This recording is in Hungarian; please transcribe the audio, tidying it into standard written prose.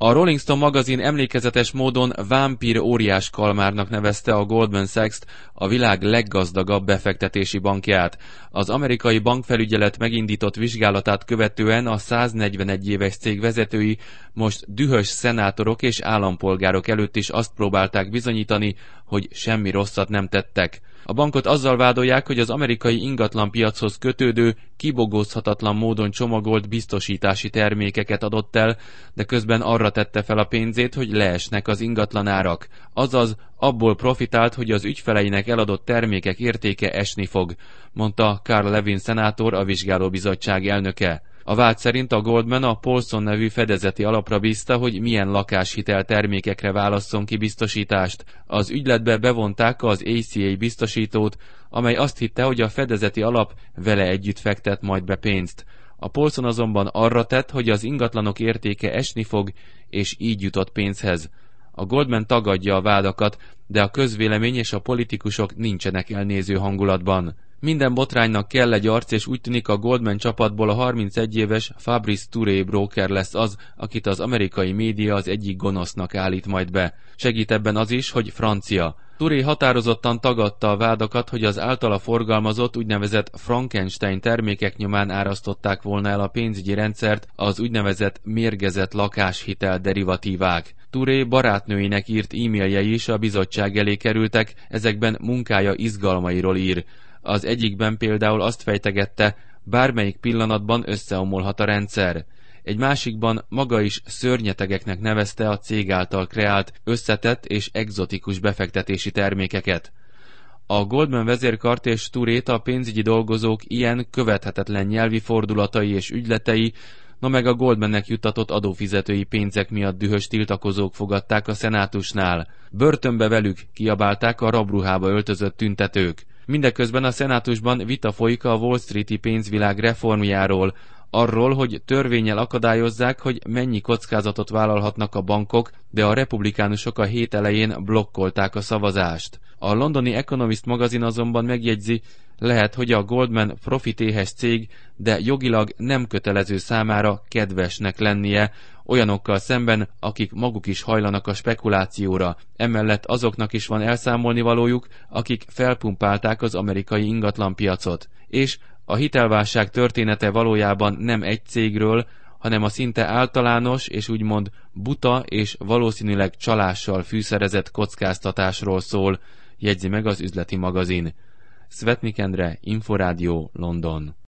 A Rolling Stone magazin emlékezetes módon vámpír óriás kalmárnak nevezte a Goldman Sachs-t, a világ leggazdagabb befektetési bankját. Az amerikai bankfelügyelet megindított vizsgálatát követően a 141 éves cég vezetői most dühös szenátorok és állampolgárok előtt is azt próbálták bizonyítani, hogy semmi rosszat nem tettek. A bankot azzal vádolják, hogy az amerikai ingatlanpiachoz kötődő, kibogózhatatlan módon csomagolt biztosítási termékeket adott el, de közben arra tette fel a pénzét, hogy leesnek az ingatlanárak. Azaz, abból profitált, hogy az ügyfeleinek eladott termékek értéke esni fog, mondta Carl Levin szenátor, a vizsgálóbizottság elnöke. A vád szerint a Goldman a Paulson nevű fedezeti alapra bízta, hogy milyen lakáshitel termékekre válasszon ki biztosítást. Az ügyletbe bevonták az ACA biztosítót, amely azt hitte, hogy a fedezeti alap vele együtt fektet majd be pénzt. A Paulson azonban arra tett, hogy az ingatlanok értéke esni fog, és így jutott pénzhez. A Goldman tagadja a vádakat, de a közvélemény és a politikusok nincsenek elnéző hangulatban. Minden botránynak kell egy arc, és úgy tűnik a Goldman csapatból a 31 éves Fabrice Touré broker lesz az, akit az amerikai média az egyik gonosznak állít majd be. Segít ebben az is, hogy francia. Touré határozottan tagadta a vádakat, hogy az általa forgalmazott úgynevezett Frankenstein termékek nyomán árasztották volna el a pénzügyi rendszert az úgynevezett mérgezett lakáshitel derivatívák. Touré barátnőinek írt e-mailjei is a bizottság elé kerültek, ezekben munkája izgalmairól ír. Az egyikben például azt fejtegette, bármelyik pillanatban összeomolhat a rendszer. Egy másikban maga is szörnyetegeknek nevezte a cég által kreált, összetett és egzotikus befektetési termékeket. A Goldman vezérkart és Tourét a pénzügyi dolgozók ilyen követhetetlen nyelvi fordulatai és ügyletei, no meg a Goldmannek juttatott adófizetői pénzek miatt dühös tiltakozók fogadták a szenátusnál. Börtönbe velük, kiabálták a rabruhába öltözött tüntetők. Mindeközben a szenátusban vita folyik a Wall Street-i pénzvilág reformjáról, arról, hogy törvénnyel akadályozzák, hogy mennyi kockázatot vállalhatnak a bankok, de a republikánusok a hét elején blokkolták a szavazást. A londoni Economist magazin azonban megjegyzi, lehet, hogy a Goldman profitéhes cég, de jogilag nem kötelező számára kedvesnek lennie, olyanokkal szemben, akik maguk is hajlanak a spekulációra. Emellett azoknak is van elszámolnivalójuk, akik felpumpálták az amerikai ingatlanpiacot. És a hitelválság története valójában nem egy cégről, hanem a szinte általános és úgymond buta és valószínűleg csalással fűszerezett kockáztatásról szól, jegyzi meg az üzleti magazin. Szvetnik Endre, Inforádió, London.